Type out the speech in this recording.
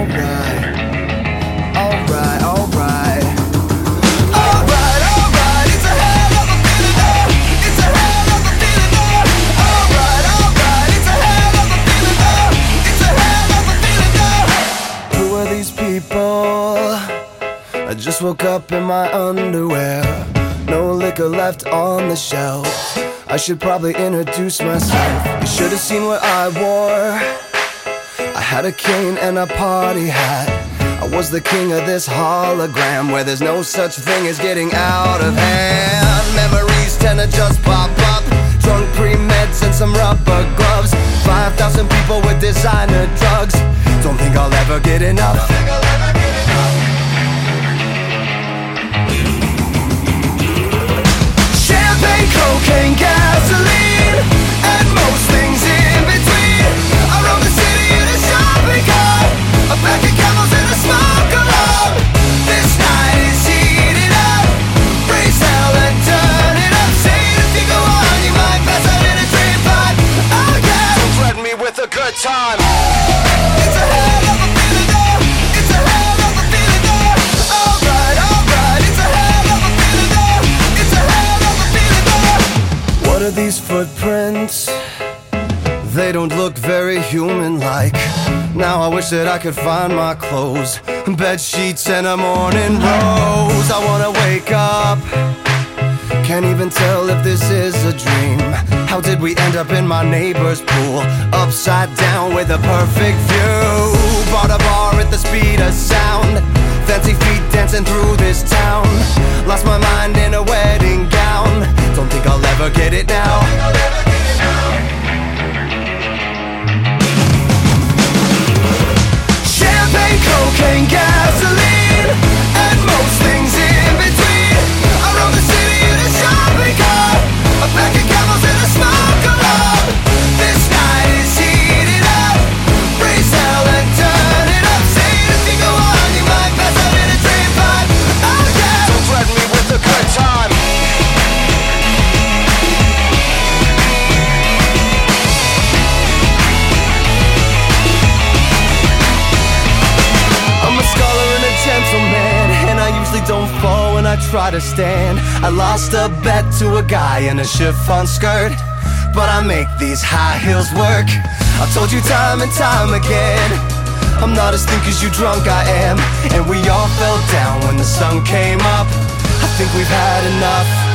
alright, alright, alright. It's a hell of a feeling, though. It's a hell of a feeling, though. Alright, it's a hell of a feeling, though. It's a hell of a feeling, though. Who are these people? I just woke up in my underwear. No liquor left on the shelf. I should probably introduce myself. You should have seen what I wore. I had a cane and a party hat. I was the king of this hologram, where there's no such thing as getting out of hand. Memories tend to just pop up. Drunk pre-meds and some rubber gloves. 5,000 people with designer drugs. Don't think I'll ever get enough. Champagne, cocaine, gasoline, and most things in between. I roam the city in a shopping cart, a pack of camels and a smoke alarm. This night is heating up. Raise hell and turn it up. Say it if you go on, you might pass out in a dream pod. Oh yeah, don't threaten me with a good time. It's a hell of a feeling, though. It's a hell of a feeling, though. Alright, it's a hell of a feeling, though. It's a hell of a feeling, though. What are these footprints? They don't look very human-like. Now I wish that I could find my clothes, bed sheets and a morning rose. I wanna wake up. Can't even tell if this is a dream. How did we end up in my neighbor's pool, upside down with a perfect view? Bought a bar at the speed of sound. Fancy feet dancing through this town. Lost my mind in a wedding gown. Don't think I'll ever get it now. Champagne, cocaine, gasoline, and most things in between. I roam the city in a shopping cart, a pack of camels and a smoke alarm. This night is heating up. Raise hell and turn it up. Say it if you go on, you might pass out in a dream pod. Oh yeah, don't threaten me with a good time. Gentleman, and I usually don't fall when I try to stand. I lost a bet to a guy in a chiffon skirt, but I make these high heels work. I told you time and time again, I'm not as thick as you drunk I am. And we all fell down when the sun came up. I think we've had enough.